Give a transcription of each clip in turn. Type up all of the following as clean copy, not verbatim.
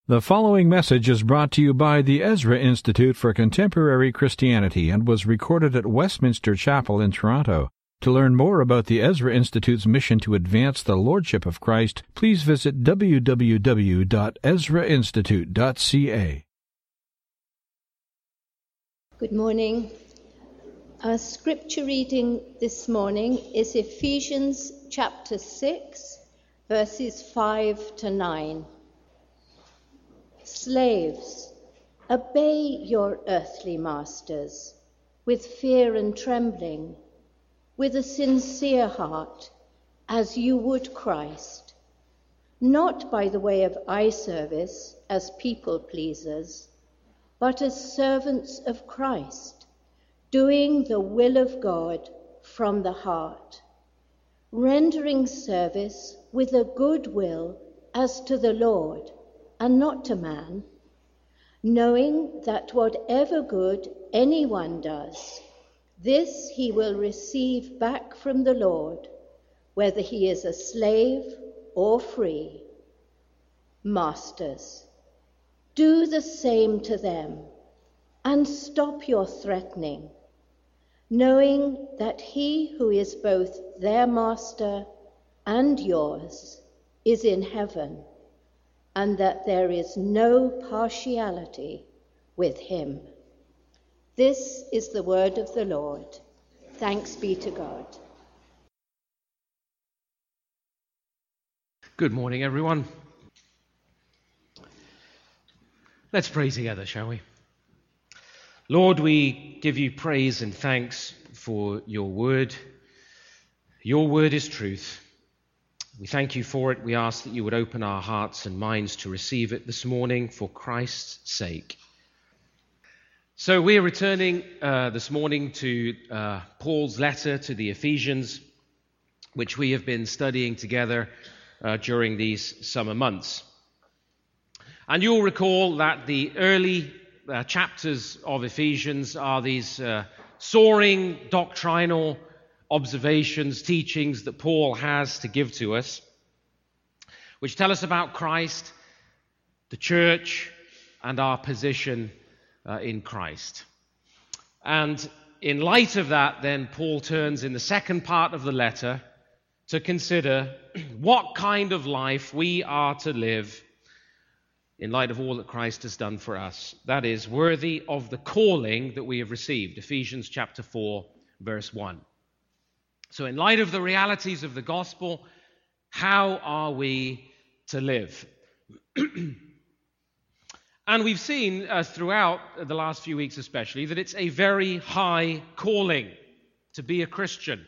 The following message is brought to you by the Ezra Institute for Contemporary Christianity and was recorded at Westminster Chapel in Toronto. To learn more about the Ezra Institute's mission to advance the Lordship of Christ, please visit www.ezrainstitute.ca. Good morning. Our scripture reading this morning is Ephesians chapter 6, verses 5 to 9. Slaves, obey your earthly masters with fear and trembling, with a sincere heart, as you would Christ, not by the way of eye service as people pleasers, but as servants of Christ, doing the will of God from the heart, rendering service with a good will as to the Lord and not to man, knowing that whatever good anyone does, this he will receive back from the Lord, whether he is a slave or free. Masters, do the same to them, and stop your threatening, knowing that he who is both their master and yours is in heaven, and that there is no partiality with him. This is the word of the Lord. Thanks be to God. Good morning, everyone. Let's pray together, shall we? Lord, we give you praise and thanks for your word. Your word is truth. We thank you for it. We ask that you would open our hearts and minds to receive it this morning for Christ's sake. So we're returning this morning to Paul's letter to the Ephesians, which we have been studying together during these summer months. And you'll recall that the early chapters of Ephesians are these soaring doctrinal observations, teachings that Paul has to give to us, which tell us about Christ, the church, and our position in Christ. And in light of that, then, Paul turns in the second part of the letter to consider what kind of life we are to live in light of all that Christ has done for us. That is, worthy of the calling that we have received. Ephesians chapter 4, verse 1. So in light of the realities of the gospel, how are we to live? And we've seen throughout the last few weeks especially that it's a very high calling to be a Christian.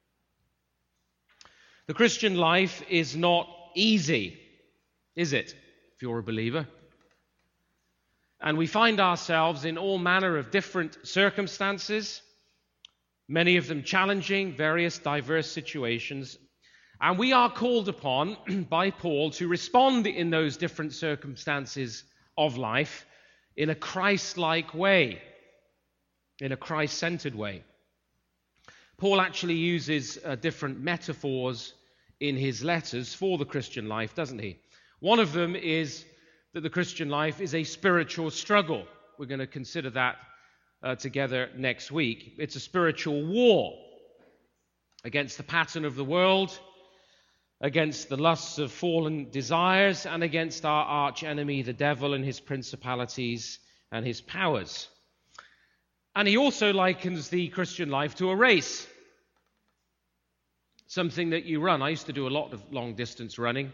The Christian life is not easy, is it, if you're a believer? And we find ourselves in all manner of different circumstances, many of them challenging, various diverse situations. And we are called upon by Paul to respond in those different circumstances of life in a Christ-like way, in a Christ-centered way. Paul actually uses different metaphors in his letters for the Christian life, doesn't he? One of them is that the Christian life is a spiritual struggle. We're going to consider that together next week. It's a spiritual war against the pattern of the world, against the lusts of fallen desires, and against our arch enemy, the devil, and his principalities and his powers. And he also likens the Christian life to a race, something that you run. I used to do a lot of long-distance running.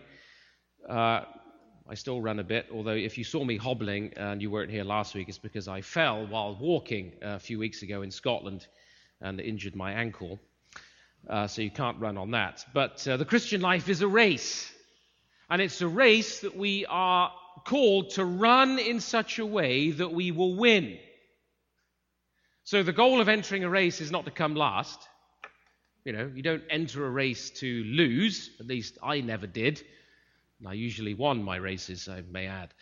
I still run a bit, although if you saw me hobbling and you weren't here last week, it's because I fell while walking a few weeks ago in Scotland and injured my ankle. So you can't run on that. But the Christian life is a race. And it's a race that we are called to run in such a way that we will win. So the goal of entering a race is not to come last. You know, you don't enter a race to lose. At least I never did. And I usually won my races, I may add.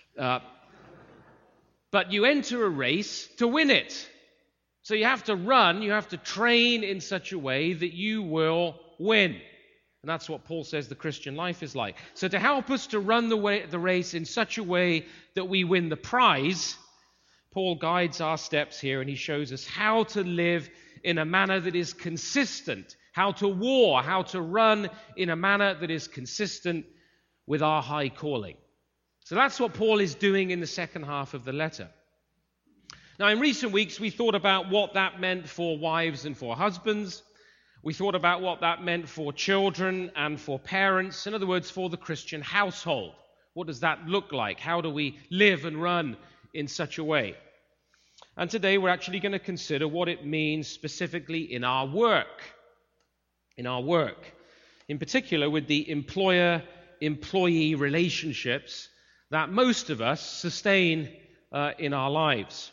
But you enter a race to win it. So you have to run, you have to train in such a way that you will win. And that's what Paul says the Christian life is like. So to help us to run the race in such a way that we win the prize, Paul guides our steps here, and he shows us how to live in a manner that is consistent, how to war, how to run in a manner that is consistent with our high calling. So that's what Paul is doing in the second half of the letter. Now, in recent weeks, we thought about what that meant for wives and for husbands. We thought about what that meant for children and for parents. In other words, for the Christian household. What does that look like? How do we live and run in such a way? And today we're actually going to consider what it means specifically in our work. In our work. In particular with the employer-employee relationships that most of us sustain in our lives.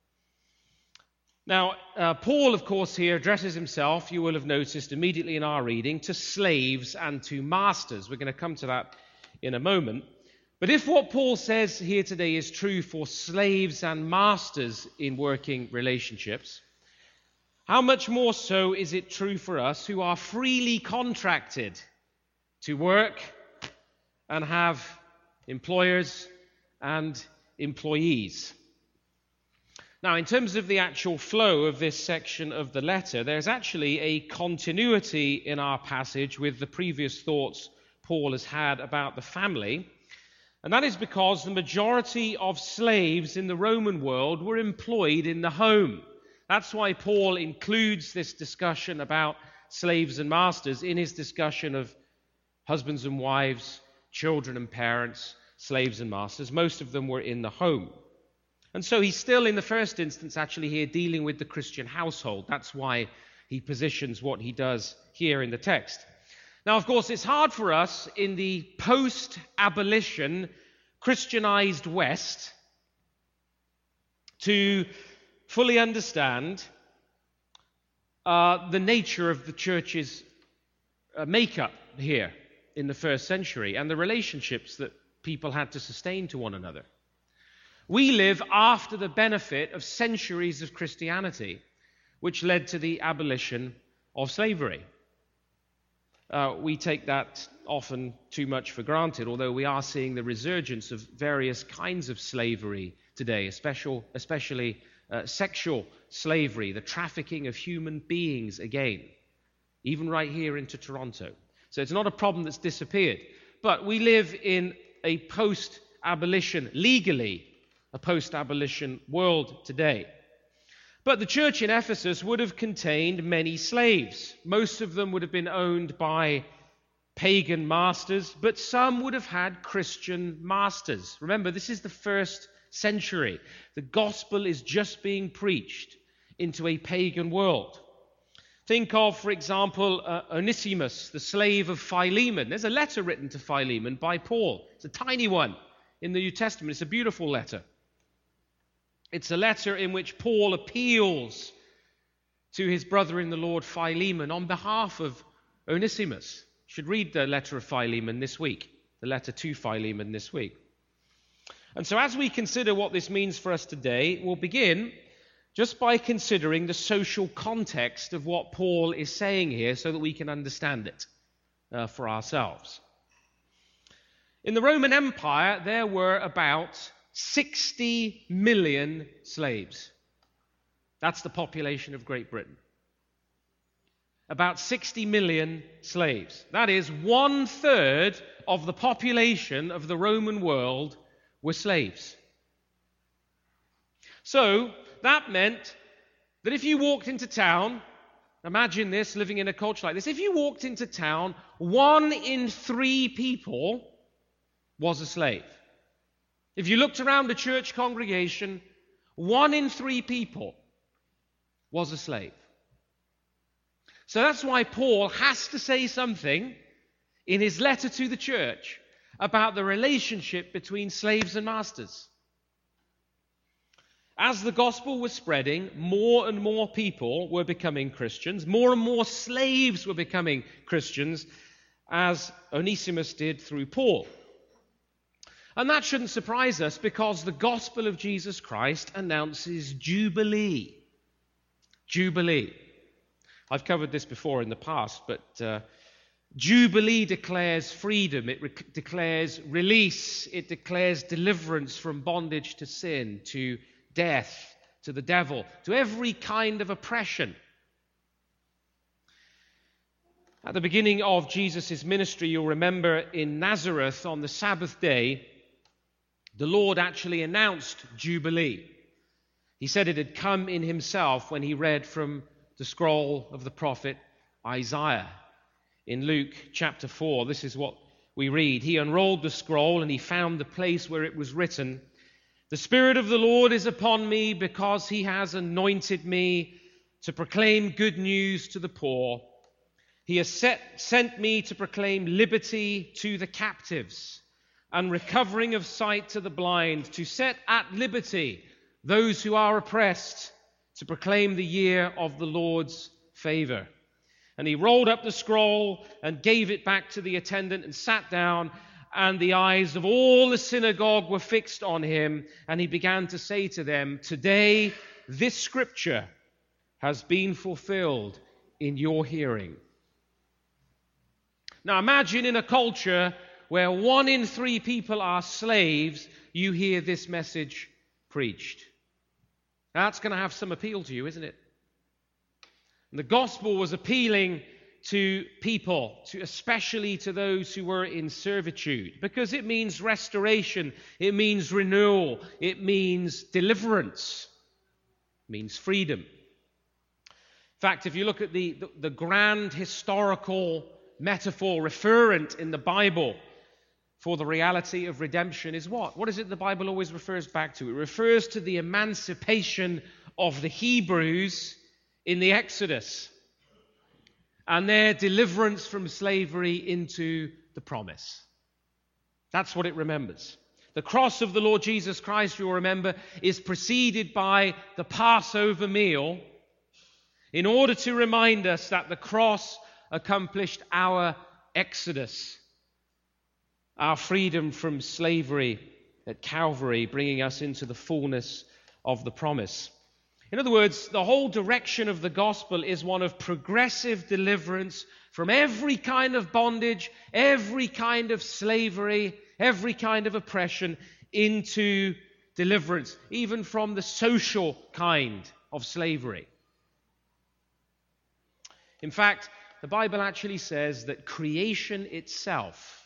Now, Paul, of course, here addresses himself, you will have noticed immediately in our reading, to slaves and to masters. We're going to come to that in a moment. But if what Paul says here today is true for slaves and masters in working relationships, how much more so is it true for us who are freely contracted to work and have employers and employees? Now, in terms of the actual flow of this section of the letter, there's actually a continuity in our passage with the previous thoughts Paul has had about the family. And that is because the majority of slaves in the Roman world were employed in the home. That's why Paul includes this discussion about slaves and masters in his discussion of husbands and wives, children and parents, slaves and masters. Most of them were in the home. And so he's still, in the first instance, actually here dealing with the Christian household. That's why he positions what he does here in the text. Now, of course, it's hard for us in the post-abolition Christianized West to fully understand the nature of the church's makeup here in the first century and the relationships that people had to sustain to one another. We live after the benefit of centuries of Christianity, which led to the abolition of slavery. We take that often too much for granted, although we are seeing the resurgence of various kinds of slavery today, especially sexual slavery, the trafficking of human beings again, even right here into Toronto. So it's not a problem that's disappeared. But we live in a post-abolition, legally, a post-abolition world today. But the church in Ephesus would have contained many slaves. Most of them would have been owned by pagan masters, but some would have had Christian masters. Remember, this is the first century. The gospel is just being preached into a pagan world. Think of, for example, Onesimus, the slave of Philemon. There's a letter written to Philemon by Paul. It's a tiny one in the New Testament. It's a beautiful letter. It's a letter in which Paul appeals to his brother in the Lord Philemon on behalf of Onesimus. You should read the letter of Philemon this week, the letter to Philemon this week. And so as we consider what this means for us today, we'll begin just by considering the social context of what Paul is saying here so that we can understand it for ourselves. In the Roman Empire, there were about 60 million slaves. That's the population of Great Britain. About 60 million slaves. That is 1/3 of the population of the Roman world were slaves. So that meant that if you walked into town, imagine this, living in a culture like this, if you walked into town, 1 in 3 people was a slave. If you looked around a church congregation, 1 in 3 people was a slave. So that's why Paul has to say something in his letter to the church about the relationship between slaves and masters. As the gospel was spreading, more and more people were becoming Christians. More and more slaves were becoming Christians, as Onesimus did through Paul. And that shouldn't surprise us because the gospel of Jesus Christ announces Jubilee. Jubilee. I've covered this before in the past, but Jubilee declares freedom, it declares release, it declares deliverance from bondage to sin, to death, to the devil, to every kind of oppression. At the beginning of Jesus' ministry, you'll remember in Nazareth on the Sabbath day, the Lord actually announced Jubilee. He said it had come in himself when he read from the scroll of the prophet Isaiah. In Luke chapter 4, this is what we read. He unrolled the scroll and he found the place where it was written, "The Spirit of the Lord is upon me because he has anointed me to proclaim good news to the poor. He has sent me to proclaim liberty to the captives and recovering of sight to the blind, to set at liberty those who are oppressed, to proclaim the year of the Lord's favor." And he rolled up the scroll and gave it back to the attendant and sat down, and the eyes of all the synagogue were fixed on him, and he began to say to them, "Today this scripture has been fulfilled in your hearing." Now imagine in a culture where 1 in 3 people are slaves, you hear this message preached. That's going to have some appeal to you, isn't it? And the gospel was appealing to people, especially to those who were in servitude, because it means restoration, it means renewal, it means deliverance, it means freedom. In fact, if you look at the grand historical metaphor referent in the Bible for the reality of redemption is what? What is it the Bible always refers back to? It refers to the emancipation of the Hebrews in the Exodus and their deliverance from slavery into the promise. That's what it remembers. The cross of the Lord Jesus Christ, you'll remember, is preceded by the Passover meal in order to remind us that the cross accomplished our exodus, our freedom from slavery at Calvary, bringing us into the fullness of the promise. In other words, the whole direction of the gospel is one of progressive deliverance from every kind of bondage, every kind of slavery, every kind of oppression, into deliverance, even from the social kind of slavery. In fact, the Bible actually says that creation itself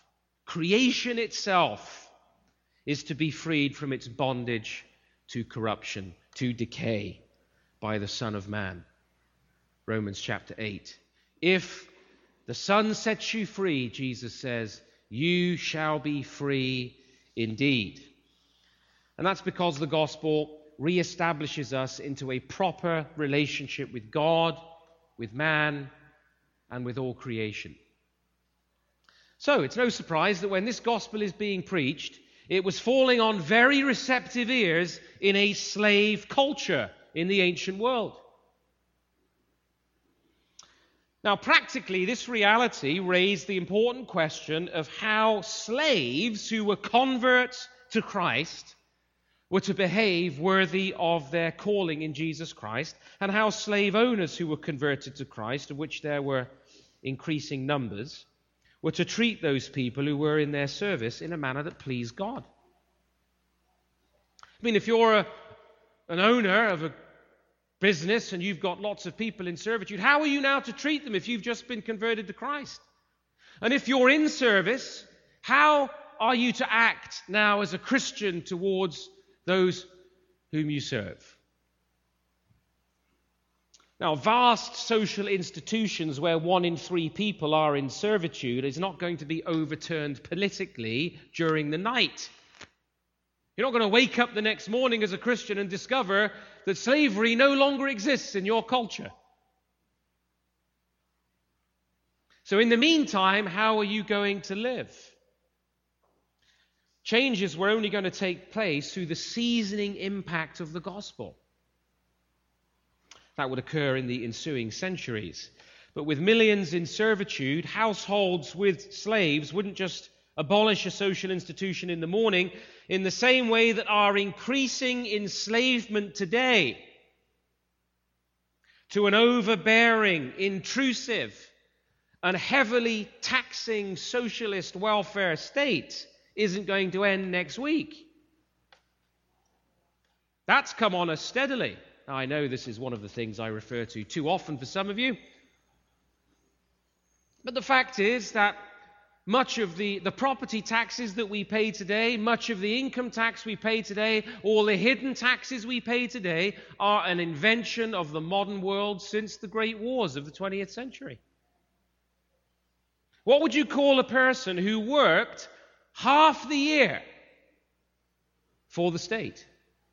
is to be freed from its bondage to corruption, to decay, by the Son of Man. Romans chapter 8. If the Son sets you free, Jesus says, you shall be free indeed. And that's because the gospel reestablishes us into a proper relationship with God, with man, and with all creation. So it's no surprise that when this gospel is being preached, it was falling on very receptive ears in a slave culture in the ancient world. Now, practically, this reality raised the important question of how slaves who were converts to Christ were to behave worthy of their calling in Jesus Christ, and how slave owners who were converted to Christ, of which there were increasing numbers, were to treat those people who were in their service in a manner that pleased God. I mean, if you're an owner of a business and you've got lots of people in servitude, how are you now to treat them if you've just been converted to Christ? And if you're in service, how are you to act now as a Christian towards those whom you serve? Now, vast social institutions where 1 in 3 people are in servitude is not going to be overturned politically during the night. You're not going to wake up the next morning as a Christian and discover that slavery no longer exists in your culture. So in the meantime, how are you going to live? Changes were only going to take place through the seasoning impact of the gospel. That would occur in the ensuing centuries. But with millions in servitude, households with slaves wouldn't just abolish a social institution in the morning in the same way that our increasing enslavement today to an overbearing, intrusive, and heavily taxing socialist welfare state isn't going to end next week. That's come on us steadily. Now, I know this is one of the things I refer to too often for some of you. But the fact is that much of the property taxes that we pay today, much of the income tax we pay today, all the hidden taxes we pay today are an invention of the modern world since the great wars of the 20th century. What would you call a person who worked half the year for the state?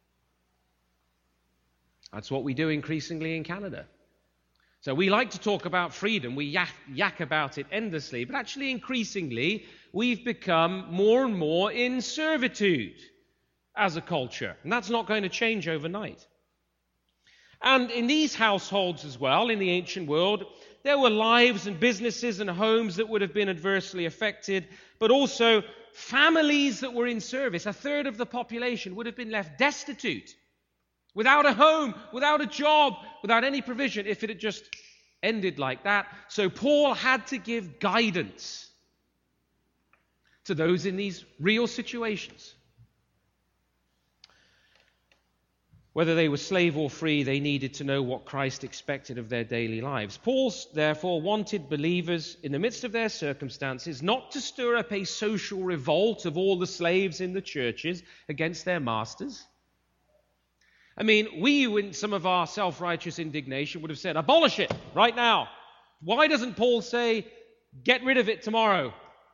That's what we do increasingly in Canada. So we like to talk about freedom, we yak about it endlessly, but actually increasingly we've become more and more in servitude as a culture, and that's not going to change overnight. And in these households as well, in the ancient world, there were lives and businesses and homes that would have been adversely affected, but also families that were in service. A third of the population would have been left destitute, without a home, without a job, without any provision, if it had just ended like that. So Paul had to give guidance to those in these real situations. Whether they were slave or free, they needed to know what Christ expected of their daily lives. Paul, therefore, wanted believers in the midst of their circumstances not to stir up a social revolt of all the slaves in the churches against their masters. I mean, we, in some of our self-righteous indignation, would have said, abolish it right now. Why doesn't Paul say, get rid of it tomorrow?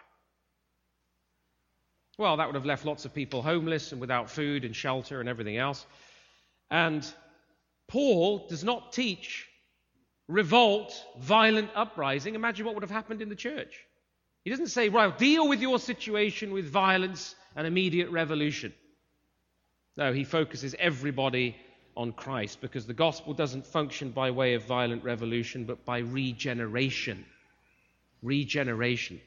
Well, that would have left lots of people homeless and without food and shelter and everything else. And Paul does not teach revolt, violent uprising. Imagine what would have happened in the church. He doesn't say, right, deal with your situation with violence and immediate revolution. No, he focuses everybody on Christ, because the gospel doesn't function by way of violent revolution, but by regeneration. Regeneration.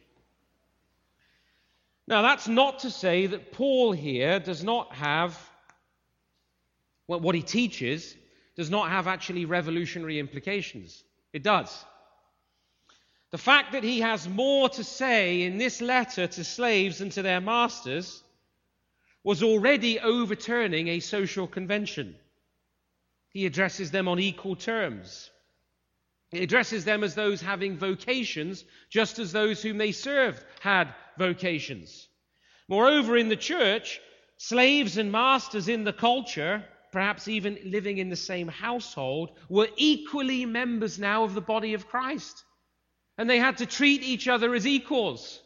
Now, that's not to say that Paul here does not have, well, what he teaches does not have actually revolutionary implications. It does. The fact that he has more to say in this letter to slaves than to their masters was already overturning a social convention. He addresses them on equal terms. He addresses them as those having vocations, just as those whom they served had vocations. Moreover, in the church, slaves and masters in the culture, perhaps even living in the same household, were equally members now of the body of Christ. And they had to treat each other as equals.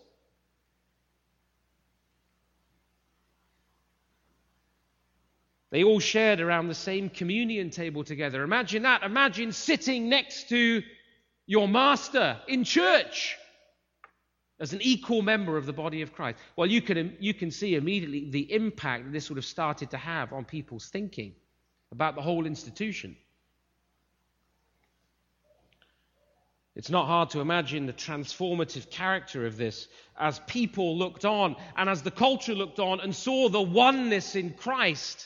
They all shared around the same communion table together. Imagine that. Imagine sitting next to your master in church as an equal member of the body of Christ. Well, you can see immediately the impact this would have started to have on people's thinking about the whole institution. It's not hard to imagine the transformative character of this as people looked on and as the culture looked on and saw the oneness in Christ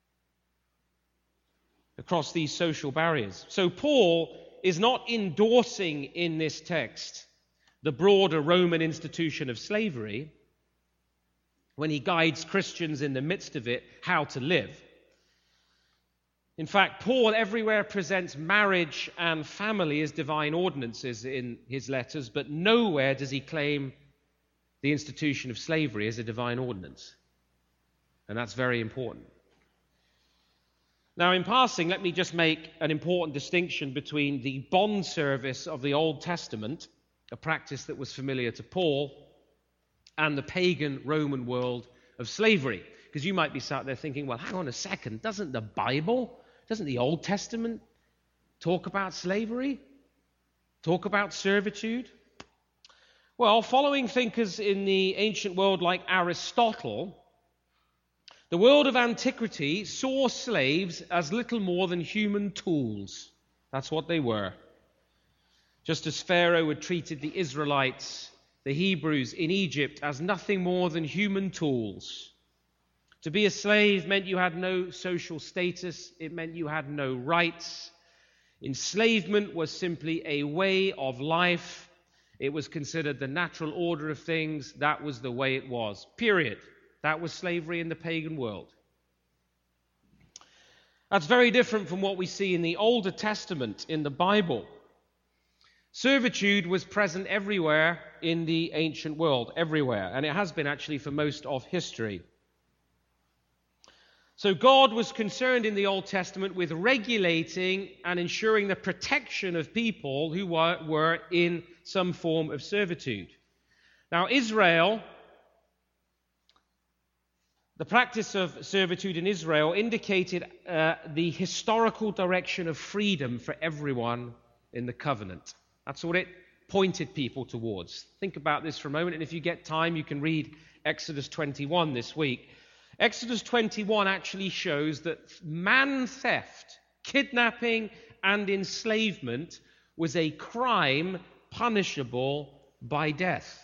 across these social barriers. So Paul is not endorsing in this text the broader Roman institution of slavery when he guides Christians in the midst of it how to live. In fact, Paul everywhere presents marriage and family as divine ordinances in his letters, but nowhere does he claim the institution of slavery as a divine ordinance. And that's very important. Now, in passing, let me just make an important distinction between the bond service of the Old Testament, a practice that was familiar to Paul, and the pagan Roman world of slavery. Because you might be sat there thinking, well, hang on a second, doesn't the Old Testament talk about slavery? Talk about servitude? Well, following thinkers in the ancient world like Aristotle, the world of antiquity saw slaves as little more than human tools. That's what they were. Just as Pharaoh had treated the Israelites, the Hebrews in Egypt, as nothing more than human tools. To be a slave meant you had no social status. It meant you had no rights. Enslavement was simply a way of life, It was considered the natural order of things. That was the way it was. Period. That was slavery in the pagan world. That's very different from what we see in the Older Testament in the Bible. Servitude was present everywhere in the ancient world, everywhere, and it has been actually for most of history. So God was concerned in the Old Testament with regulating and ensuring the protection of people who were in some form of servitude. Now, Israel, the practice of servitude in Israel indicated the historical direction of freedom for everyone in the covenant. That's what it pointed people towards. Think about this for a moment, and if you get time, you can read Exodus 21 this week. Exodus 21 actually shows that man theft, kidnapping, and enslavement was a crime punishable by death.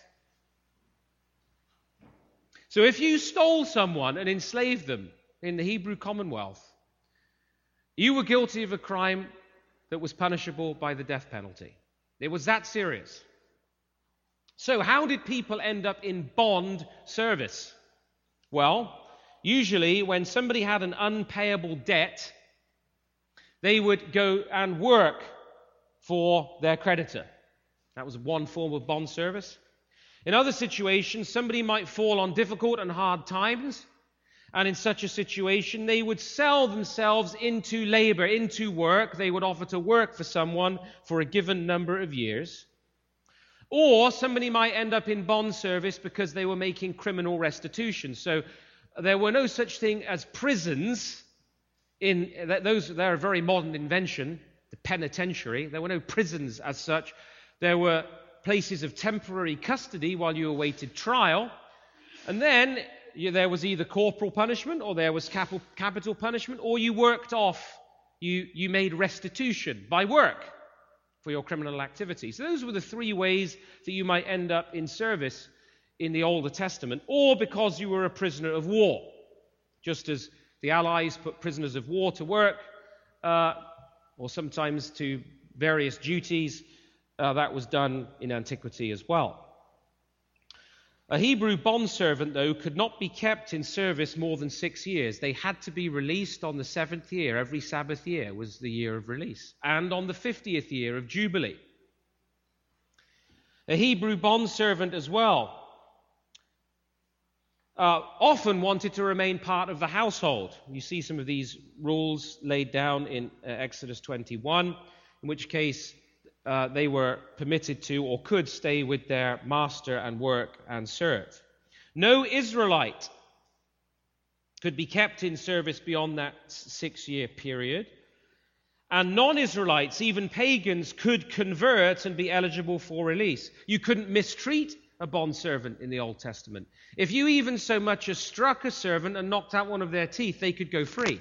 So if you stole someone and enslaved them in the Hebrew Commonwealth, you were guilty of a crime that was punishable by the death penalty. It was that serious. So how did people end up in bond service? Well, usually when somebody had an unpayable debt, they would go and work for their creditor. That was one form of bond service. In other situations, somebody might fall on difficult and hard times, and in such a situation, they would sell themselves into labor, into work. They would offer to work for someone for a given number of years. Or somebody might end up in bond service because they were making criminal restitution. So there were no such thing as prisons. They're a very modern invention, the penitentiary. There were no prisons as such. There were places of temporary custody while you awaited trial. And then there was either corporal punishment, or there was capital punishment, or you worked off, you made restitution by work for your criminal activity. So those were the three ways that you might end up in service in the Older Testament, or because you were a prisoner of war. Just as the Allies put prisoners of war to work, or sometimes to various duties, that was done in antiquity as well. A Hebrew bondservant, though, could not be kept in service more than 6 years. They had to be released on the 7th year. Every Sabbath year was the year of release. And on the 50th year of Jubilee. A Hebrew bondservant as well often wanted to remain part of the household. You see some of these rules laid down in Exodus 21, in which case they were permitted to or could stay with their master and work and serve. No Israelite could be kept in service beyond that 6-year period. And non-Israelites, even pagans, could convert and be eligible for release. You couldn't mistreat a bondservant in the Old Testament. If you even so much as struck a servant and knocked out one of their teeth, they could go free.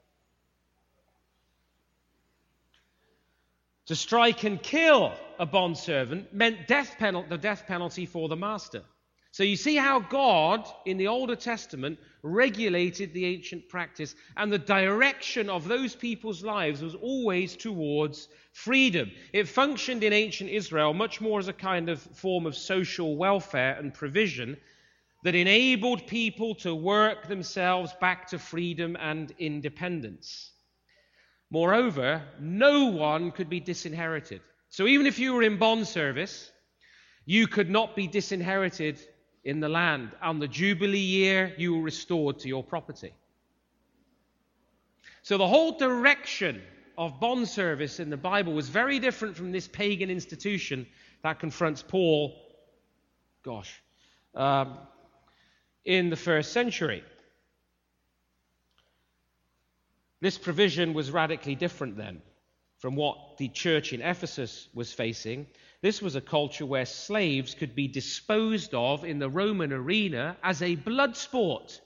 To strike and kill a bondservant meant the death penalty for the master. So you see how God, in the Older Testament, regulated the ancient practice, and the direction of those people's lives was always towards freedom. It functioned in ancient Israel much more as a kind of form of social welfare and provision that enabled people to work themselves back to freedom and independence. Moreover, no one could be disinherited. So even if you were in bond service, you could not be disinherited in the land. On the Jubilee year, you were restored to your property. So the whole direction of bond service in the Bible was very different from this pagan institution that confronts Paul, in the first century. This provision was radically different then from what the church in Ephesus was facing. This was a culture where slaves could be disposed of in the Roman arena as a blood sport.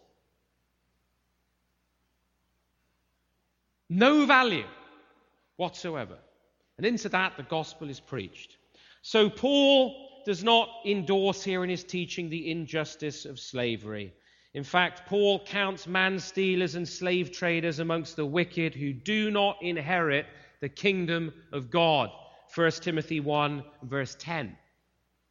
No value whatsoever. And into that the gospel is preached. So Paul does not endorse here in his teaching the injustice of slavery. In fact, Paul counts man-stealers and slave traders amongst the wicked who do not inherit the kingdom of God. 1 Timothy 1, verse 10.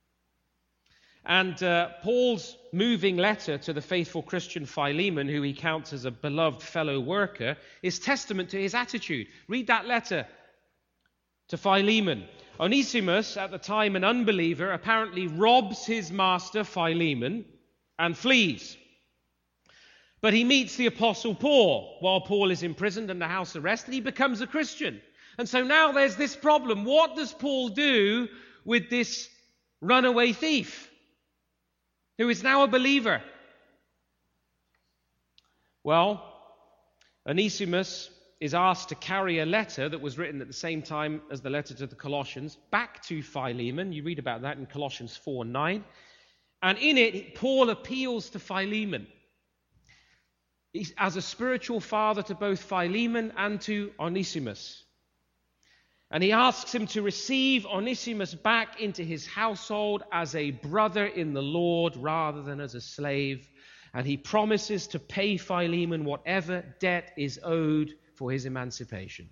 And Paul's moving letter to the faithful Christian Philemon, who he counts as a beloved fellow worker, is testament to his attitude. Read that letter to Philemon. Onesimus, at the time an unbeliever, apparently robs his master Philemon and flees. But he meets the Apostle Paul while Paul is imprisoned under house arrest, and he becomes a Christian. And so now there's this problem. What does Paul do with this runaway thief who is now a believer? Well, Onesimus is asked to carry a letter that was written at the same time as the letter to the Colossians back to Philemon. You read about that in Colossians 4:9. And in it, Paul appeals to Philemon. He's as a spiritual father to both Philemon and to Onesimus. And he asks him to receive Onesimus back into his household as a brother in the Lord rather than as a slave. And he promises to pay Philemon whatever debt is owed for his emancipation.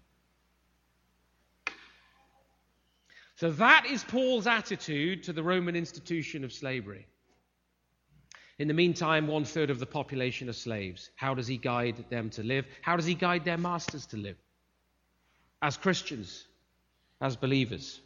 So that is Paul's attitude to the Roman institution of slavery. In the meantime, 1/3 of the population are slaves. How does he guide them to live? How does he guide their masters to live? As Christians, as believers.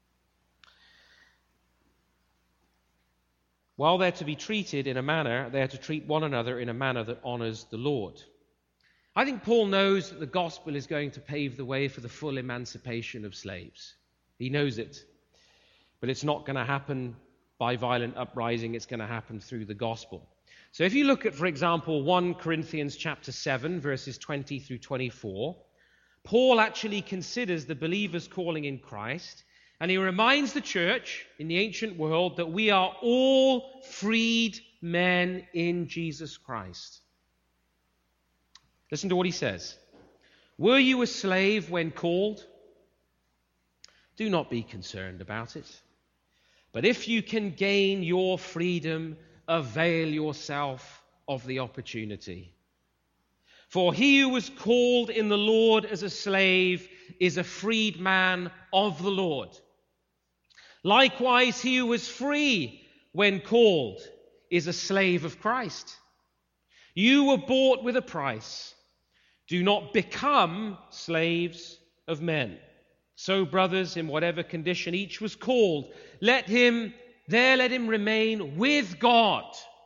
While they're to be treated in a manner, they're to treat one another in a manner that honors the Lord. I think Paul knows that the gospel is going to pave the way for the full emancipation of slaves. He knows it. But it's not going to happen by violent uprising. It's going to happen through the gospel. So if you look at, for example, 1 Corinthians chapter 7, verses 20 through 24, Paul actually considers the believer's calling in Christ, and he reminds the church in the ancient world that we are all freed men in Jesus Christ. Listen to what he says. Were you a slave when called? Do not be concerned about it. But if you can gain your freedom, avail yourself of the opportunity. For he who was called in the Lord as a slave is a freed man of the Lord. Likewise, he who was free when called is a slave of Christ. You were bought with a price. Do not become slaves of men. So, brothers, in whatever condition each was called, let him remain with God.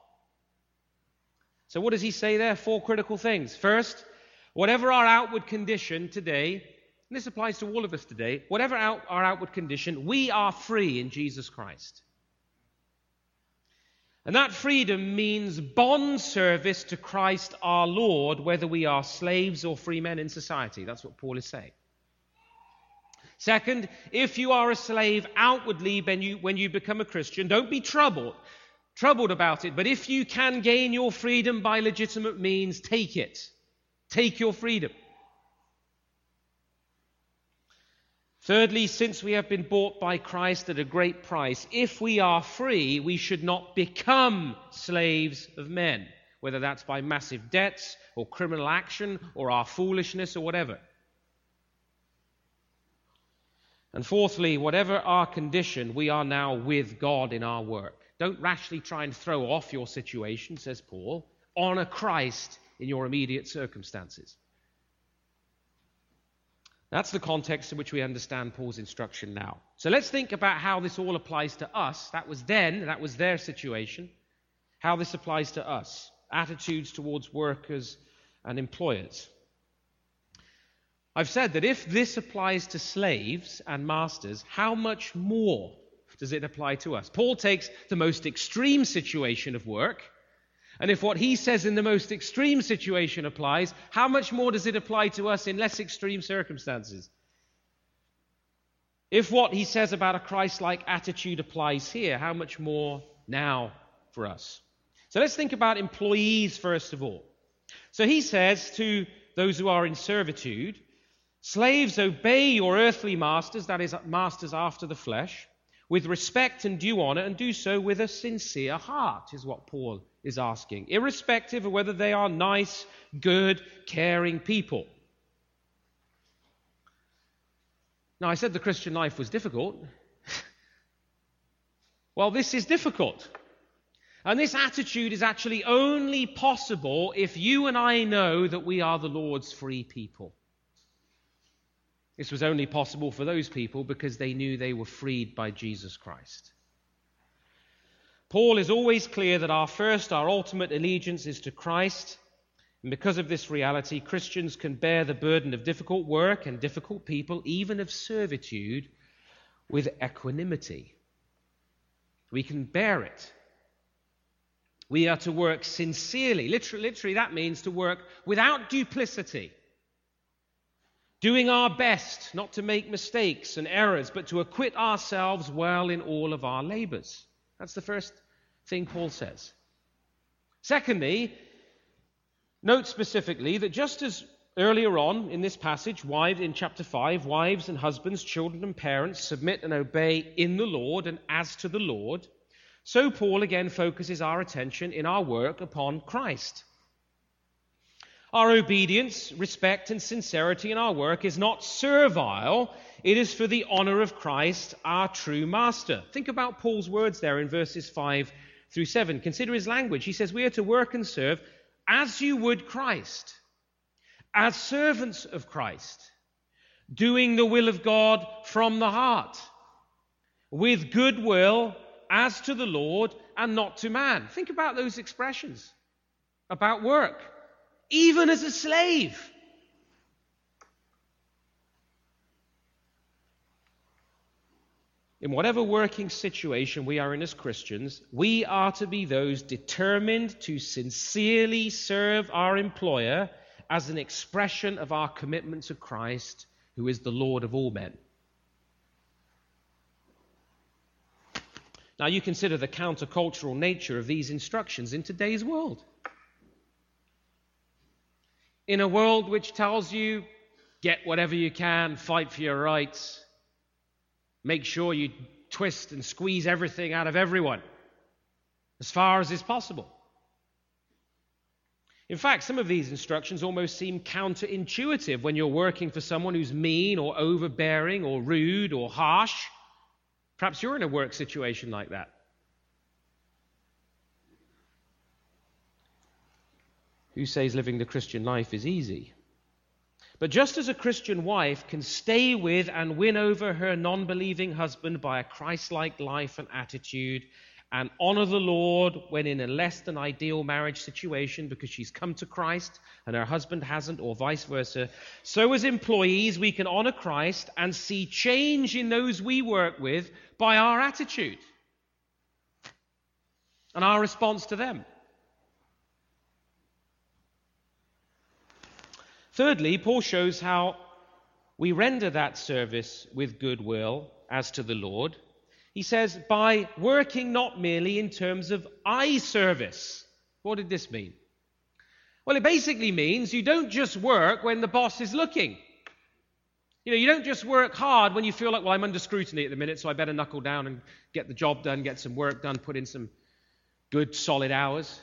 So what does he say there? 4 critical things. First, whatever our outward condition today, and this applies to all of us today, whatever our outward condition, we are free in Jesus Christ. And that freedom means bond service to Christ our Lord, whether we are slaves or free men in society. That's what Paul is saying. Second, if you are a slave outwardly when you become a Christian, don't be troubled about it. But if you can gain your freedom by legitimate means, take it. Take your freedom. Thirdly, since we have been bought by Christ at a great price, if we are free, we should not become slaves of men, whether that's by massive debts or criminal action or our foolishness or whatever. And fourthly, whatever our condition, we are now with God in our work. Don't rashly try and throw off your situation, says Paul. Honor Christ in your immediate circumstances. That's the context in which we understand Paul's instruction now. So let's think about how this all applies to us. That was then, that was their situation. How this applies to us. Attitudes towards workers and employers. I've said that if this applies to slaves and masters, how much more does it apply to us? Paul takes the most extreme situation of work, and if what he says in the most extreme situation applies, how much more does it apply to us in less extreme circumstances? If what he says about a Christ-like attitude applies here, how much more now for us? So let's think about employees first of all. So he says to those who are in servitude, slaves, obey your earthly masters, that is, masters after the flesh, with respect and due honor, and do so with a sincere heart, is what Paul is asking, irrespective of whether they are nice, good, caring people. Now, I said the Christian life was difficult. Well, this is difficult. And this attitude is actually only possible if you and I know that we are the Lord's free people. This was only possible for those people because they knew they were freed by Jesus Christ. Paul is always clear that our ultimate allegiance is to Christ. And because of this reality, Christians can bear the burden of difficult work and difficult people, even of servitude, with equanimity. We can bear it. We are to work sincerely. Literally, that means to work without duplicity. Doing our best not to make mistakes and errors, but to acquit ourselves well in all of our labors. That's the first thing Paul says. Secondly, note specifically that just as earlier on in this passage, in chapter 5, wives and husbands, children and parents submit and obey in the Lord and as to the Lord, so Paul again focuses our attention in our work upon Christ. Our obedience, respect, and sincerity in our work is not servile. It is for the honor of Christ, our true master. Think about Paul's words there in verses 5 through 7. Consider his language. He says, we are to work and serve as you would Christ, as servants of Christ, doing the will of God from the heart, with good will as to the Lord and not to man. Think about those expressions about work. Even as a slave. In whatever working situation we are in as Christians, we are to be those determined to sincerely serve our employer as an expression of our commitment to Christ, who is the Lord of all men. Now you consider the countercultural nature of these instructions in today's world. In a world which tells you, get whatever you can, fight for your rights, make sure you twist and squeeze everything out of everyone, as far as is possible. In fact, some of these instructions almost seem counterintuitive when you're working for someone who's mean or overbearing or rude or harsh. Perhaps you're in a work situation like that. Who says living the Christian life is easy? But just as a Christian wife can stay with and win over her non-believing husband by a Christ-like life and attitude and honor the Lord when in a less than ideal marriage situation because she's come to Christ and her husband hasn't, or vice versa, so as employees we can honor Christ and see change in those we work with by our attitude and our response to them. Thirdly, Paul shows how we render that service with goodwill as to the Lord. He says, by working not merely in terms of eye service. What did this mean? Well, it basically means you don't just work when the boss is looking. You don't just work hard when you feel like, well, I'm under scrutiny at the minute, so I better knuckle down and get the job done, get some work done, put in some good, solid hours.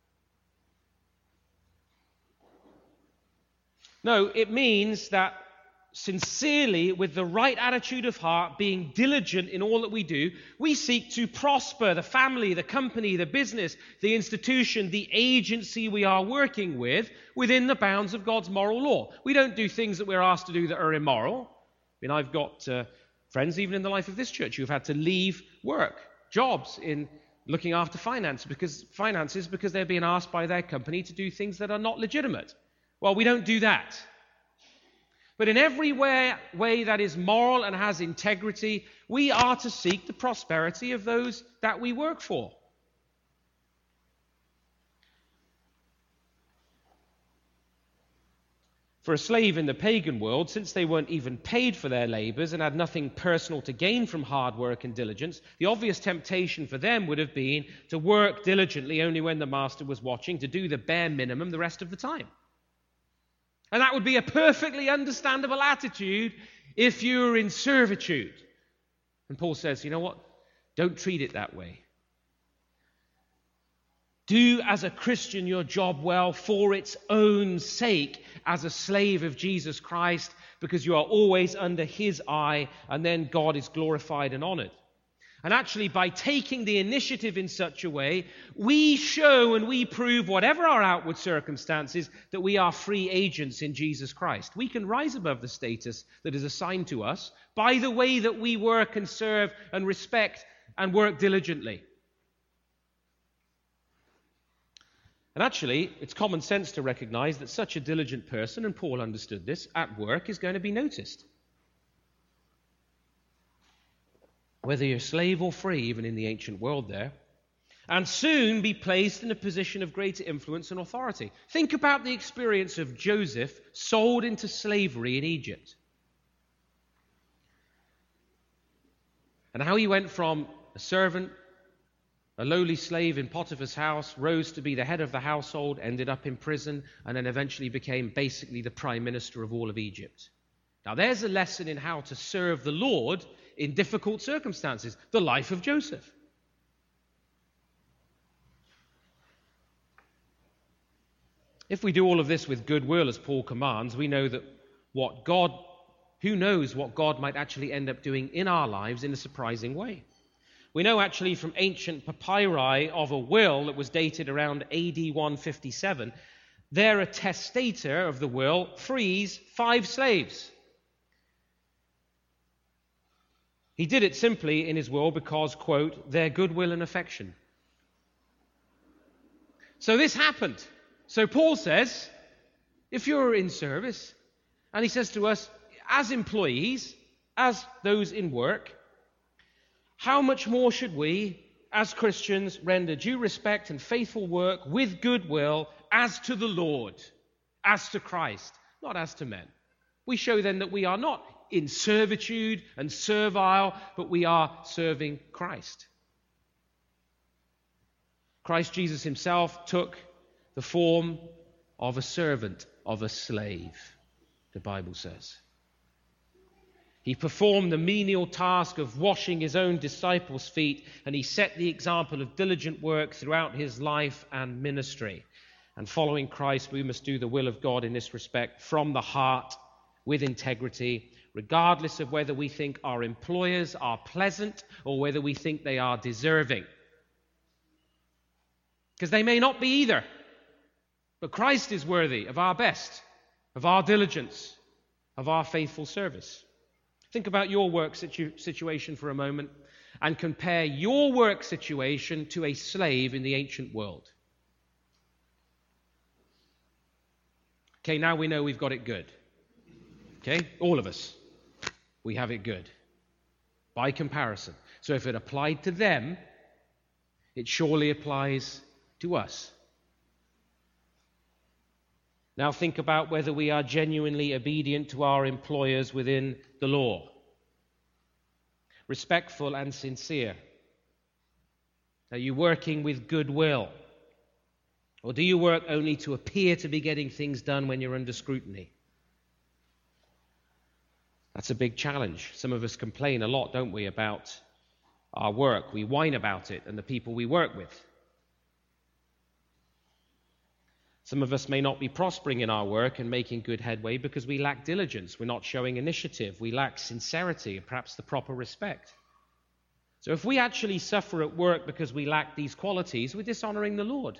No, it means that sincerely, with the right attitude of heart, being diligent in all that we do, we seek to prosper the family, the company, the business, the institution, the agency we are working with within the bounds of God's moral law. We don't do things that we're asked to do that are immoral. I mean, I've got friends, even in the life of this church, who've had to leave work, jobs in looking after finances because they're being asked by their company to do things that are not legitimate. Well, we don't do that. But in every way that is moral and has integrity, we are to seek the prosperity of those that we work for. For a slave in the pagan world, since they weren't even paid for their labors and had nothing personal to gain from hard work and diligence, the obvious temptation for them would have been to work diligently only when the master was watching, to do the bare minimum the rest of the time. And that would be a perfectly understandable attitude if you were in servitude. And Paul says, you know what? Don't treat it that way. Do as a Christian your job well for its own sake as a slave of Jesus Christ, because you are always under his eye, and then God is glorified and honored. And actually, by taking the initiative in such a way, we show and we prove, whatever our outward circumstances, that we are free agents in Jesus Christ. We can rise above the status that is assigned to us by the way that we work and serve and respect and work diligently. And actually, it's common sense to recognize that such a diligent person, and Paul understood this, at work is going to be noticed. Whether you're slave or free, even in the ancient world there, and soon be placed in a position of greater influence and authority. Think about the experience of Joseph sold into slavery in Egypt. And how he went from a servant, a lowly slave in Potiphar's house, rose to be the head of the household, ended up in prison, and then eventually became basically the prime minister of all of Egypt. Now there's a lesson in how to serve the Lord in difficult circumstances, the life of Joseph. If we do all of this with goodwill, as Paul commands, we know that who knows what God might actually end up doing in our lives in a surprising way. We know actually from ancient papyri of a will that was dated around AD 157, there a testator of the will frees 5 slaves. He did it simply in his will because, quote, their goodwill and affection. So this happened. So Paul says, if you're in service, and he says to us, as employees, as those in work, how much more should we, as Christians, render due respect and faithful work with goodwill as to the Lord, as to Christ, not as to men. We show then that we are not in servitude and servile, but we are serving Christ. Christ Jesus himself took the form of a servant, of a slave, the Bible says. He performed the menial task of washing his own disciples' feet, and he set the example of diligent work throughout his life and ministry. And following Christ, we must do the will of God in this respect from the heart, with integrity, regardless of whether we think our employers are pleasant or whether we think they are deserving. Because they may not be either. But Christ is worthy of our best, of our diligence, of our faithful service. Think about your work situation for a moment and compare your work situation to a slave in the ancient world. Okay, now we know we've got it good. Okay, all of us, we have it good by comparison. So if it applied to them, it surely applies to us. Now think about whether we are genuinely obedient to our employers within the law. Respectful and sincere. Are you working with goodwill? Or do you work only to appear to be getting things done when you're under scrutiny? That's a big challenge. Some of us complain a lot, don't we, about our work. We whine about it and the people we work with. Some of us may not be prospering in our work and making good headway because we lack diligence. We're not showing initiative. We lack sincerity and perhaps the proper respect. So if we actually suffer at work because we lack these qualities, we're dishonoring the Lord.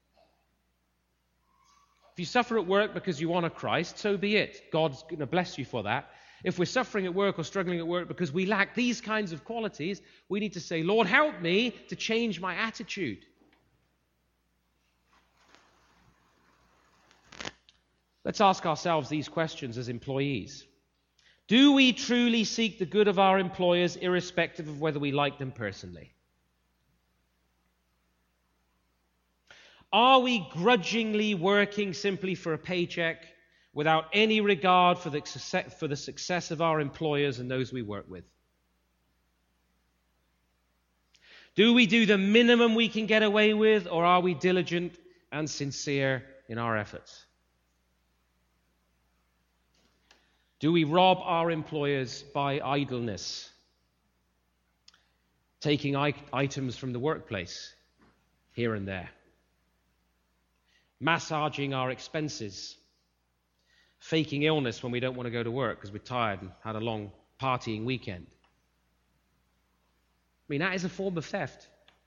If you suffer at work because you honor Christ, so be it. God's going to bless you for that. If we're suffering at work or struggling at work because we lack these kinds of qualities, we need to say, Lord, help me to change my attitude. Let's ask ourselves these questions as employees. Do we truly seek the good of our employers irrespective of whether we like them personally? Are we grudgingly working simply for a paycheck without any regard for the success of our employers and those we work with? Do we do the minimum we can get away with, or are we diligent and sincere in our efforts? Do we rob our employers by idleness, taking items from the workplace here and there, massaging our expenses, faking illness when we don't want to go to work because we're tired and had a long partying weekend? mean, that is a form of theft.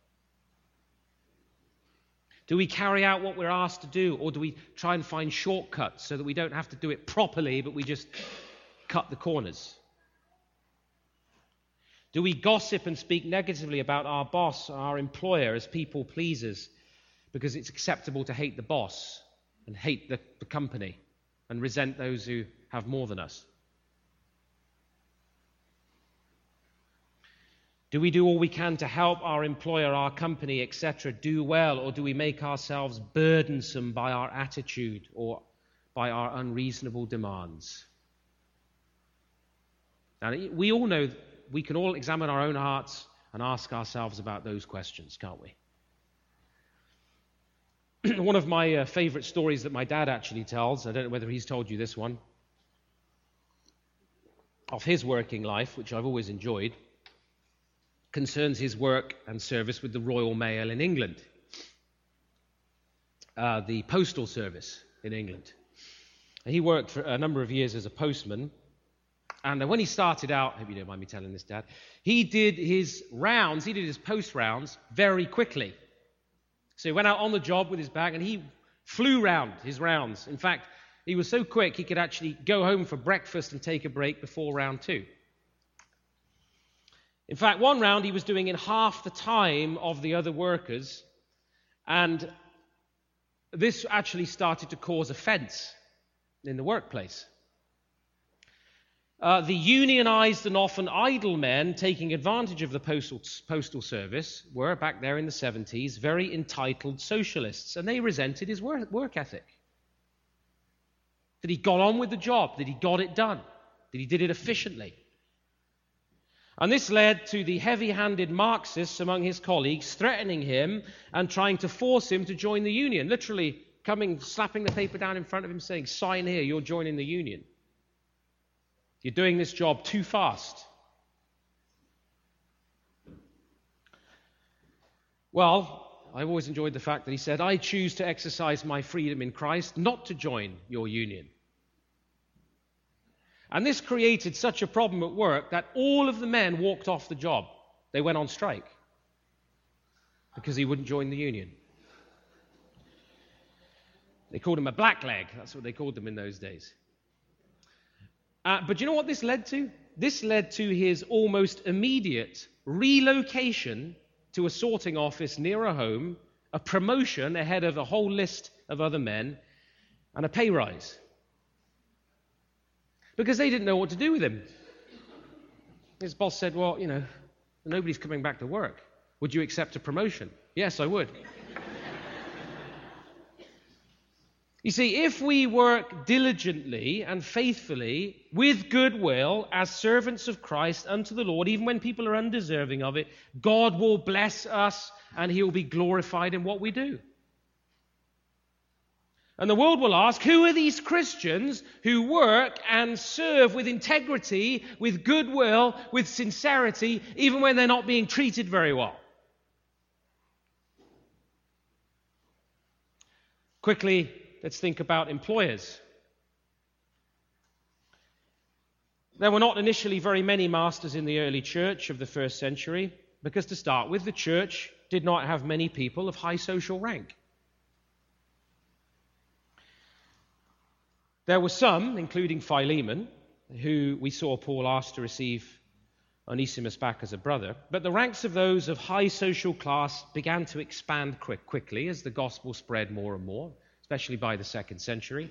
Do we carry out what we're asked to do, or do we try and find shortcuts so that we don't have to do it properly, but we just cut the corners? Do we gossip and speak negatively about our boss, our employer, as people pleasers, because it's acceptable to hate the boss and hate the company and resent those who have more than us? Do we do all we can to help our employer, our company, etc., do well, or do we make ourselves burdensome by our attitude or by our unreasonable demands? Now, we all know, we can all examine our own hearts and ask ourselves about those questions, can't we? One of my favorite stories that my dad actually tells, I don't know whether he's told you this one, of his working life, which I've always enjoyed, concerns his work and service with the Royal Mail in England, the postal service in England. He worked for a number of years as a postman, and when he started out, I hope you don't mind me telling this, Dad, he did his post rounds very quickly. So he went out on the job with his bag and he flew round his rounds. In fact, he was so quick he could actually go home for breakfast and take a break before round 2. In fact, one round he was doing in half the time of the other workers, and this actually started to cause offence in the workplace. The unionized and often idle men taking advantage of the postal service were, back there in the 70s, very entitled socialists, and they resented his work ethic. That he got on with the job, that he got it done, that he did it efficiently. And this led to the heavy-handed Marxists among his colleagues threatening him and trying to force him to join the union, literally slapping the paper down in front of him saying, "Sign here, you're joining the union. You're doing this job too fast." Well, I've always enjoyed the fact that he said, "I choose to exercise my freedom in Christ not to join your union." And this created such a problem at work that all of the men walked off the job. They went on strike because he wouldn't join the union. They called him a blackleg. That's what they called them in those days. But you know what this led to? This led to his almost immediate relocation to a sorting office nearer home, a promotion ahead of a whole list of other men, and a pay rise. Because they didn't know what to do with him. His boss said, "Well, nobody's coming back to work. Would you accept a promotion?" "Yes, I would." You see, if we work diligently and faithfully with goodwill as servants of Christ unto the Lord, even when people are undeserving of it, God will bless us and he will be glorified in what we do. And the world will ask, who are these Christians who work and serve with integrity, with goodwill, with sincerity, even when they're not being treated very well? Quickly, let's think about employers. There were not initially very many masters in the early church of the first century, because to start with, the church did not have many people of high social rank. There were some, including Philemon, who we saw Paul asked to receive Onesimus back as a brother, but the ranks of those of high social class began to expand quickly as the gospel spread more and more, especially by the 2nd century.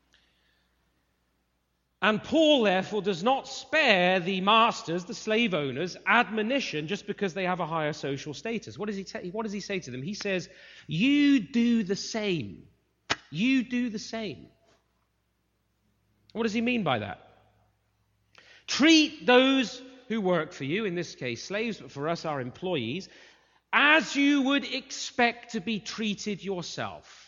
And Paul, therefore, does not spare the masters, the slave owners, admonition just because they have a higher social status. What does he say to them? He says, you do the same. You do the same. What does he mean by that? Treat those who work for you, in this case slaves, but for us our employees, as you would expect to be treated yourself.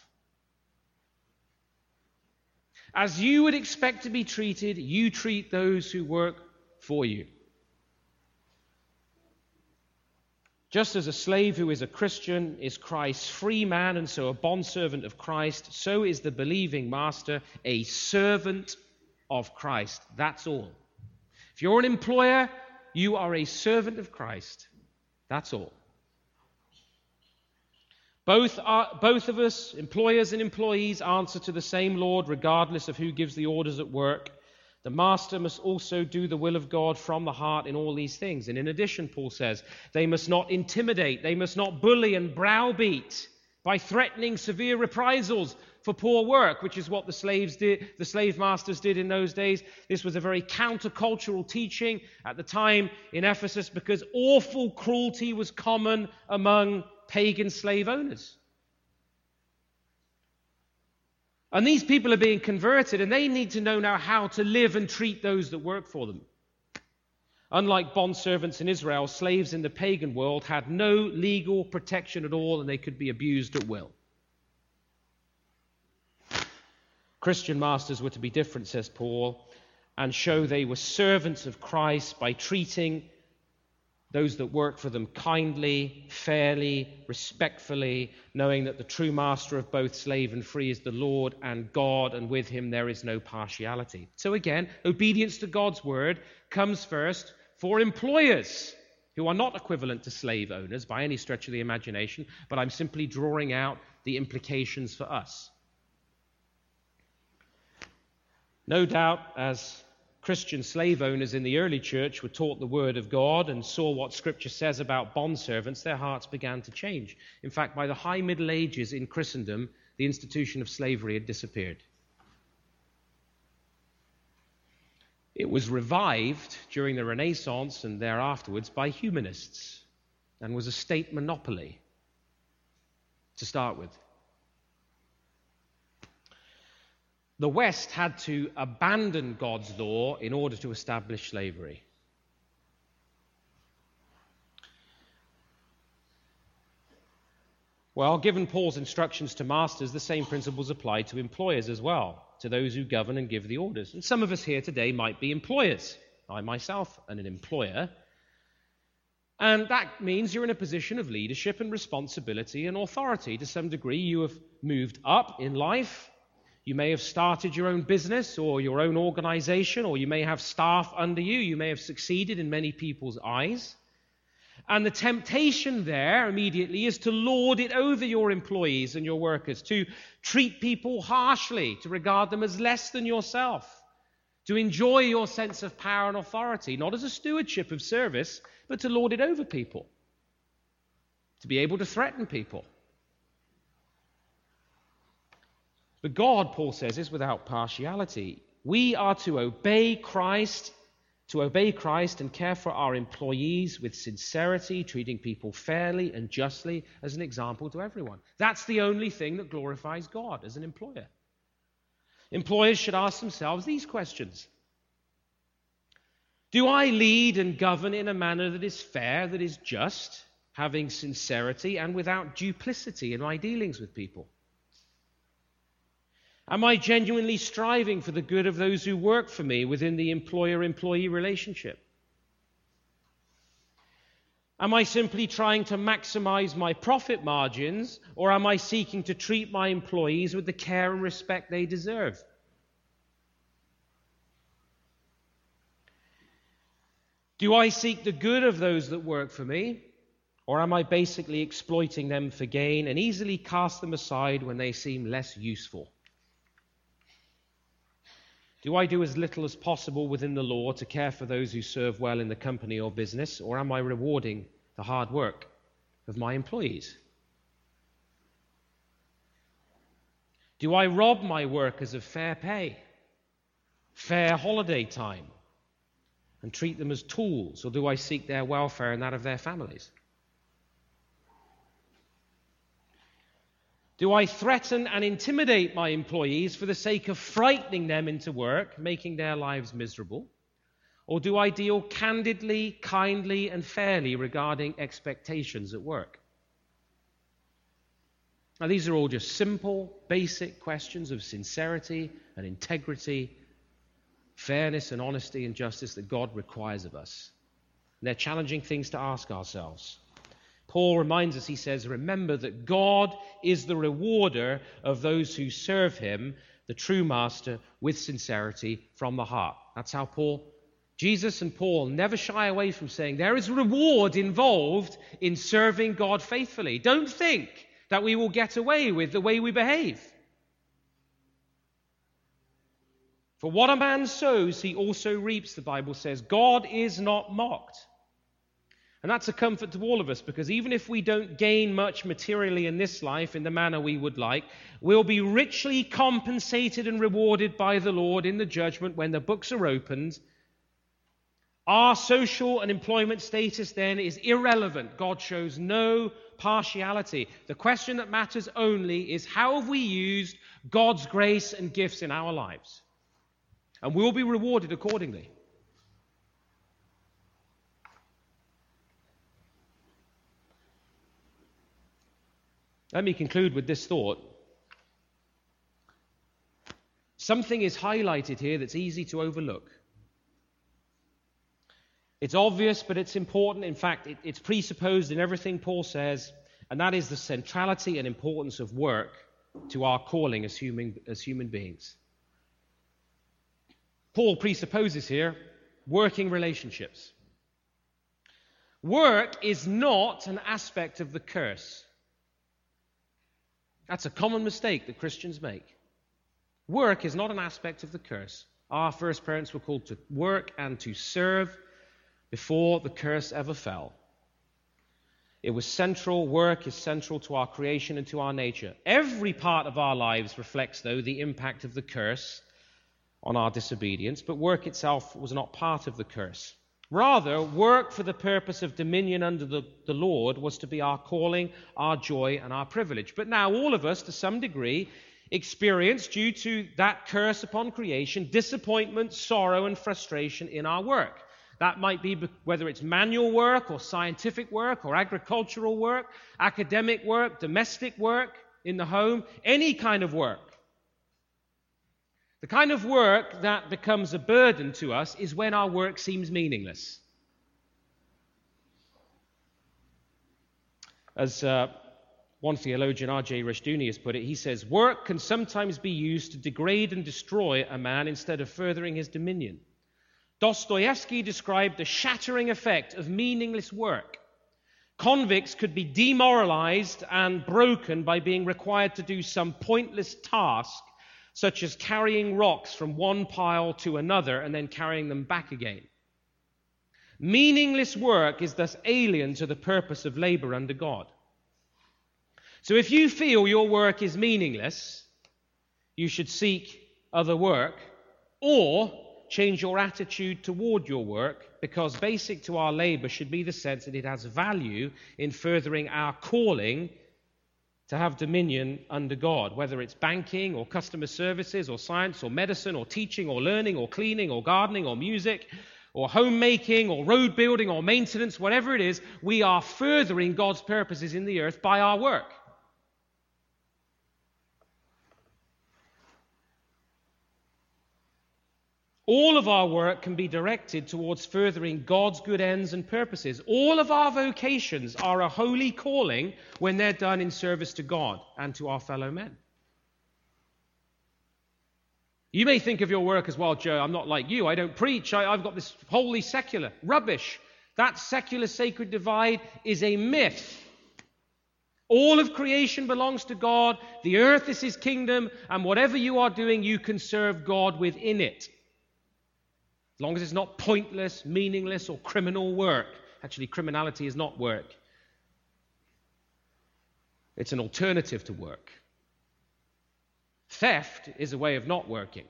As you would expect to be treated, you treat those who work for you. Just as a slave who is a Christian is Christ's free man and so a bondservant of Christ, so is the believing master a servant of Christ. That's all. If you're an employer, you are a servant of Christ. That's all. Both of us, employers and employees, answer to the same Lord regardless of who gives the orders at work. The master must also do the will of God from the heart in all these things. And in addition, Paul says, they must not intimidate, they must not bully and browbeat by threatening severe reprisals for poor work, which is what the slave masters did in those days. This was a very countercultural teaching at the time in Ephesus because awful cruelty was common among pagan slave owners. And these people are being converted, and they need to know now how to live and treat those that work for them. Unlike bondservants in Israel, slaves in the pagan world had no legal protection at all, and they could be abused at will. Christian masters were to be different, says Paul, and show they were servants of Christ by treating those that work for them kindly, fairly, respectfully, knowing that the true master of both slave and free is the Lord and God, and with him there is no partiality. So again, obedience to God's word comes first for employers who are not equivalent to slave owners by any stretch of the imagination, but I'm simply drawing out the implications for us. No doubt, as Christian slave owners in the early church were taught the word of God and saw what Scripture says about bondservants, their hearts began to change. In fact, by the high Middle Ages in Christendom, the institution of slavery had disappeared. It was revived during the Renaissance and thereafterwards by humanists and was a state monopoly to start with. The West had to abandon God's law in order to establish slavery. Well, given Paul's instructions to masters, the same principles apply to employers as well, to those who govern and give the orders. And some of us here today might be employers. I myself am an employer. And that means you're in a position of leadership and responsibility and authority. To some degree, you have moved up in life. You may have started your own business or your own organization, or you may have staff under you. You may have succeeded in many people's eyes. And the temptation there immediately is to lord it over your employees and your workers, to treat people harshly, to regard them as less than yourself, to enjoy your sense of power and authority, not as a stewardship of service, but to lord it over people, to be able to threaten people. But God, Paul says, is without partiality. We are to obey Christ and care for our employees with sincerity, treating people fairly and justly as an example to everyone. That's the only thing that glorifies God as an employer. Employers should ask themselves these questions. Do I lead and govern in a manner that is fair, that is just, having sincerity and without duplicity in my dealings with people? Am I genuinely striving for the good of those who work for me within the employer-employee relationship? Am I simply trying to maximize my profit margins, or am I seeking to treat my employees with the care and respect they deserve? Do I seek the good of those that work for me, or am I basically exploiting them for gain and easily cast them aside when they seem less useful? Do I do as little as possible within the law to care for those who serve well in the company or business, or am I rewarding the hard work of my employees? Do I rob my workers of fair pay, fair holiday time, and treat them as tools, or do I seek their welfare and that of their families? Do I threaten and intimidate my employees for the sake of frightening them into work, making their lives miserable? Or do I deal candidly, kindly, and fairly regarding expectations at work? Now, these are all just simple, basic questions of sincerity and integrity, fairness and honesty and justice that God requires of us. And they're challenging things to ask ourselves. Paul reminds us, he says, remember that God is the rewarder of those who serve him, the true master, with sincerity from the heart. That's how Paul Jesus and Paul never shy away from saying there is reward involved in serving God faithfully. Don't think that we will get away with the way we behave. For what a man sows, he also reaps, the Bible says. God is not mocked. And that's a comfort to all of us, because even if we don't gain much materially in this life in the manner we would like, we'll be richly compensated and rewarded by the Lord in the judgment when the books are opened. Our social and employment status then is irrelevant. God shows no partiality. The question that matters only is, how have we used God's grace and gifts in our lives? And we'll be rewarded accordingly. Let me conclude with this thought. Something is highlighted here that's easy to overlook. It's obvious, but it's important. In fact, it's presupposed in everything Paul says, and that is the centrality and importance of work to our calling as human beings. Paul presupposes here working relationships. Work is not an aspect of the curse. That's a common mistake that Christians make. Work is not an aspect of the curse. Our first parents were called to work and to serve before the curse ever fell. It was central. Work is central to our creation and to our nature. Every part of our lives reflects, though, the impact of the curse on our disobedience, but work itself was not part of the curse. Rather, work for the purpose of dominion under the Lord was to be our calling, our joy, and our privilege. But now all of us, to some degree, experience, due to that curse upon creation, disappointment, sorrow, and frustration in our work. That might be whether it's manual work or scientific work or agricultural work, academic work, domestic work in the home, any kind of work. The kind of work that becomes a burden to us is when our work seems meaningless. As one theologian, R.J. Rushdoony, has put it, he says, work can sometimes be used to degrade and destroy a man instead of furthering his dominion. Dostoevsky described the shattering effect of meaningless work. Convicts could be demoralized and broken by being required to do some pointless task, such as carrying rocks from one pile to another and then carrying them back again. Meaningless work is thus alien to the purpose of labor under God. So if you feel your work is meaningless, you should seek other work or change your attitude toward your work, because basic to our labor should be the sense that it has value in furthering our calling to have dominion under God, whether it's banking or customer services or science or medicine or teaching or learning or cleaning or gardening or music or homemaking or road building or maintenance, whatever it is, we are furthering God's purposes in the earth by our work. All of our work can be directed towards furthering God's good ends and purposes. All of our vocations are a holy calling when they're done in service to God and to our fellow men. You may think of your work as, well, Joe, I'm not like you. I don't preach. I've got this wholly secular. Rubbish. That secular sacred divide is a myth. All of creation belongs to God. The earth is his kingdom. And whatever you are doing, you can serve God within it. As long as it's not pointless, meaningless, or criminal work. Actually, criminality is not work. It's an alternative to work. Theft is a way of not working.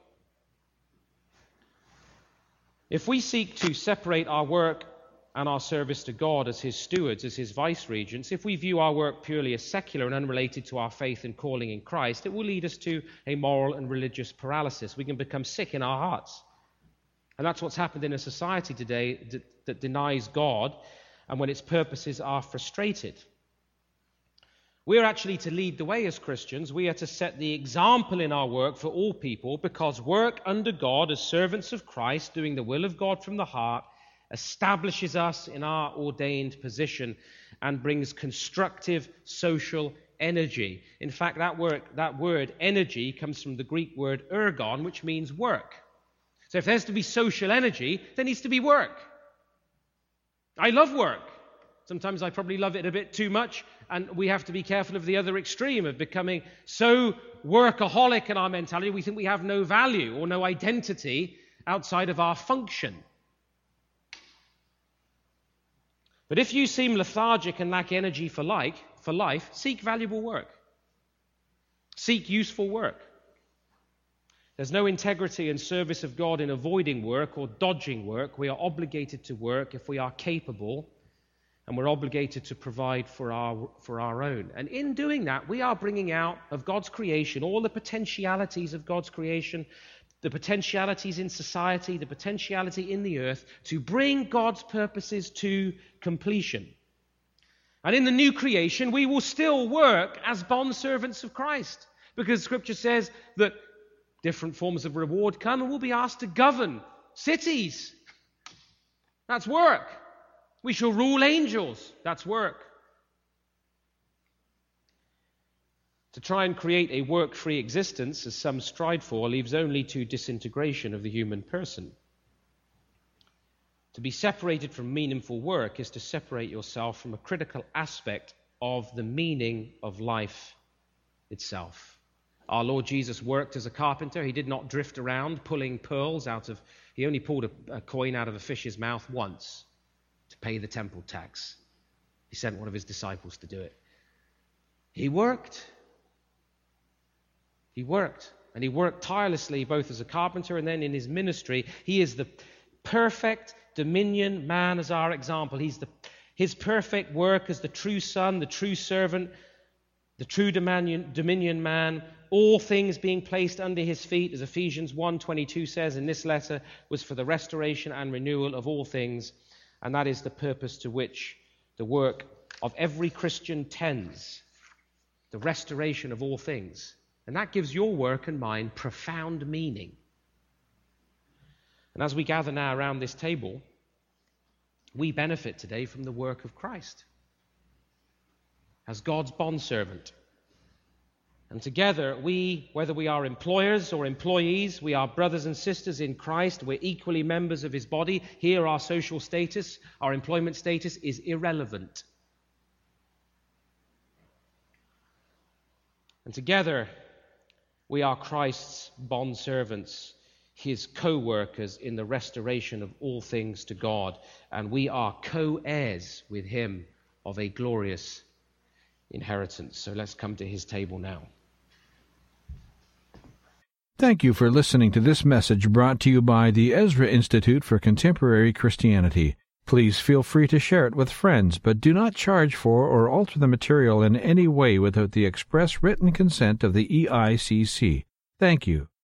If we seek to separate our work and our service to God as his stewards, as his vice-regents, if we view our work purely as secular and unrelated to our faith and calling in Christ, it will lead us to a moral and religious paralysis. We can become sick in our hearts. And that's what's happened in a society today that denies God and when its purposes are frustrated. We are actually to lead the way as Christians. We are to set the example in our work for all people, because work under God as servants of Christ, doing the will of God from the heart, establishes us in our ordained position and brings constructive social energy. In fact, that word energy comes from the Greek word ergon, which means work. So if there's to be social energy, there needs to be work. I love work. Sometimes I probably love it a bit too much, and we have to be careful of the other extreme of becoming so workaholic in our mentality we think we have no value or no identity outside of our function. But if you seem lethargic and lack energy for life, seek valuable work. Seek useful work. There's no integrity and service of God in avoiding work or dodging work. We are obligated to work if we are capable, and we're obligated to provide for our own. And in doing that, we are bringing out of God's creation all the potentialities of God's creation, the potentialities in society, the potentiality in the earth, to bring God's purposes to completion. And in the new creation, we will still work as bondservants of Christ, because Scripture says that different forms of reward come, and we'll be asked to govern cities. That's work. We shall rule angels. That's work. To try and create a work-free existence, as some strive for, leaves only to disintegration of the human person. To be separated from meaningful work is to separate yourself from a critical aspect of the meaning of life itself. Our Lord Jesus worked as a carpenter. He did not drift around pulling pearls he only pulled a coin out of a fish's mouth once to pay the temple tax. He sent one of his disciples to do it. He worked. He worked. And he worked tirelessly both as a carpenter and then in his ministry. He is the perfect dominion man as our example. His perfect work as the true son, the true servant, the true dominion man, all things being placed under his feet, as Ephesians 1:22 says in this letter, was for the restoration and renewal of all things, and that is the purpose to which the work of every Christian tends, the restoration of all things. And that gives your work and mine profound meaning. And as we gather now around this table, we benefit today from the work of Christ as God's bondservant. And together, whether we are employers or employees, we are brothers and sisters in Christ. We're equally members of his body. Here, our social status, our employment status is irrelevant. And together, we are Christ's bondservants, his co-workers in the restoration of all things to God. And we are co-heirs with him of a glorious inheritance. So let's come to his table now. Thank you for listening to this message brought to you by the Ezra Institute for Contemporary Christianity. Please feel free to share it with friends, but do not charge for or alter the material in any way without the express written consent of the EICC. Thank you.